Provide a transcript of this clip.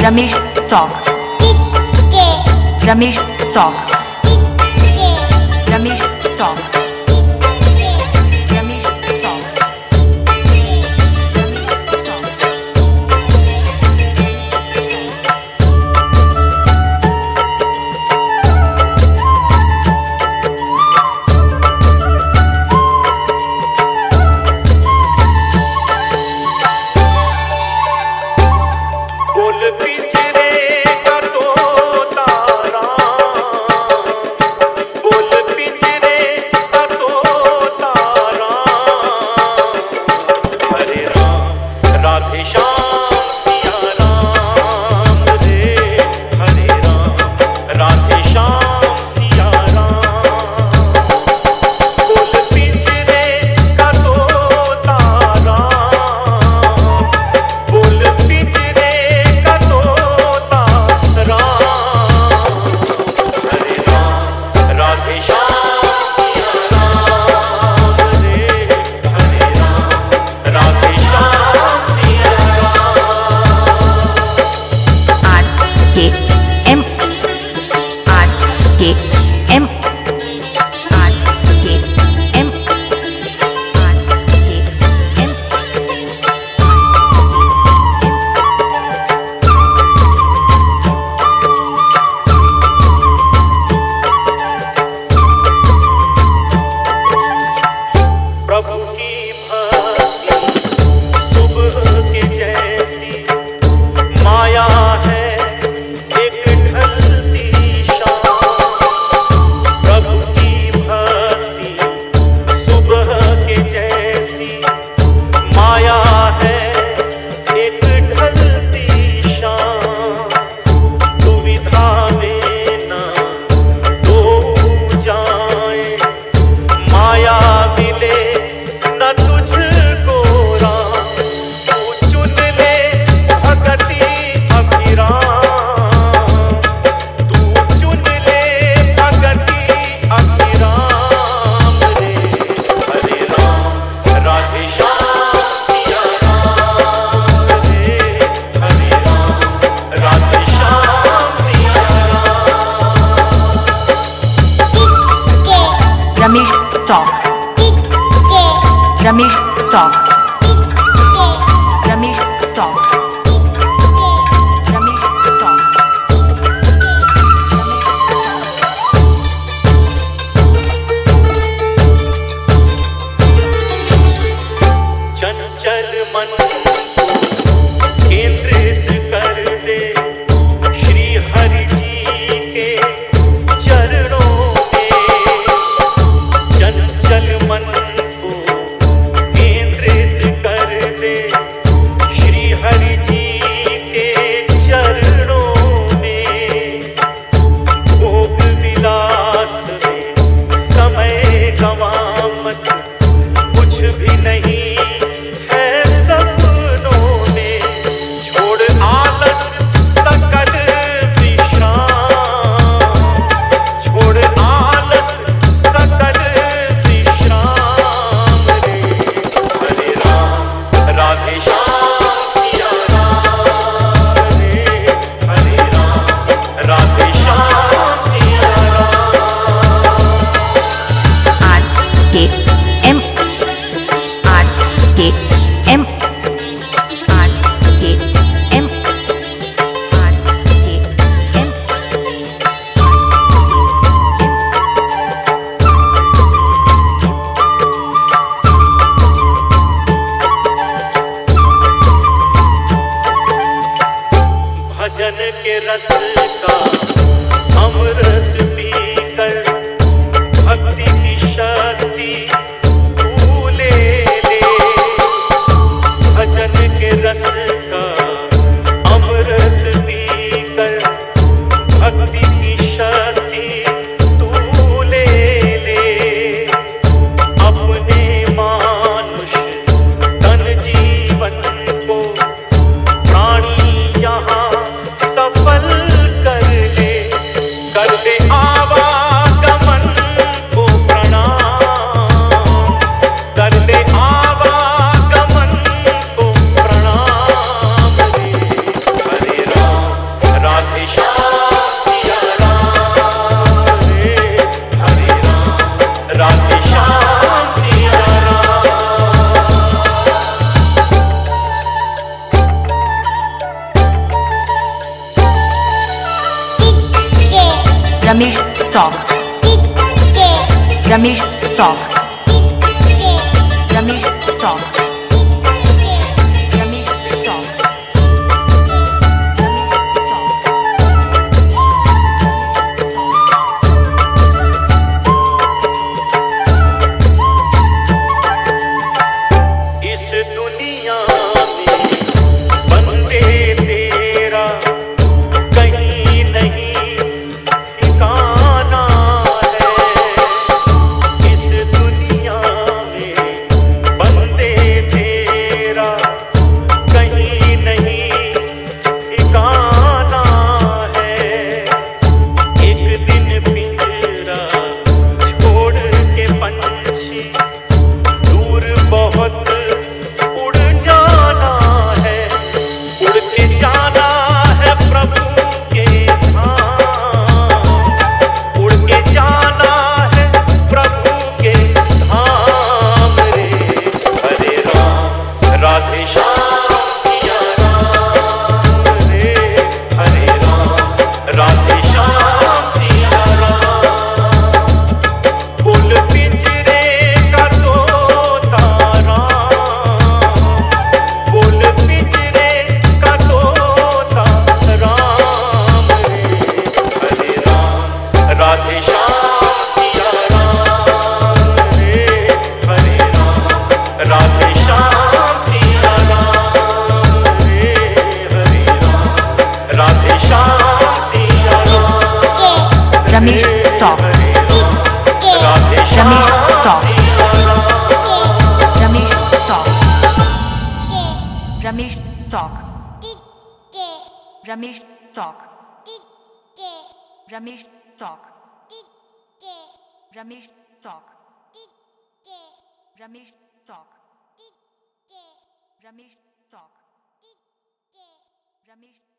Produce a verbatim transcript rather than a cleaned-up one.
Ramesh Talk. Ramesh Talk. Ramesh Talk. Ramesh Talk. Ramesh Talk. Ramesh Talk. Ramesh Talk. चंचल मन केंद्रित कर दे श्री हरि जी के चरणों में। चंचल मन को केंद्रित Radhe Shyam Siya Ram. Ramesh Talk. Ramesh Talk. Ramesh Talk. Ramesh Talk. इस दुनिया में बंदे तेरा कहीं नहीं ठिकाना है। इस दुनिया में बंदे तेरा कहीं नहीं ठिकाना है। एक दिन पिंजरा छोड़ के पंछी दूर बहुत उड़ जाना है। उड़ के जाना है प्रभु के धाम। उड़ के जाना है प्रभु के धाम रे। हरे राम राधे श्याम सिया राम रे। हरे राम राधे श्याम सिया राम। बोल पिंजरे का तोता राम। बोल पिंजरे का तोता राम रे। हरे राम राधे श्याम सिया राम रे। हरे राम राधे श्याम सिया राम रे। हरे राम राधे श्याम सिया राम। Ramesh Talk. हरे Ram Radhe Shyam Talk. Siya Ram. Ramesh Talk. Ramesh Talk. Ramesh Talk. Ramesh Talk. Ramesh Talk. Ramesh Talk. Ramesh Talk. Ramesh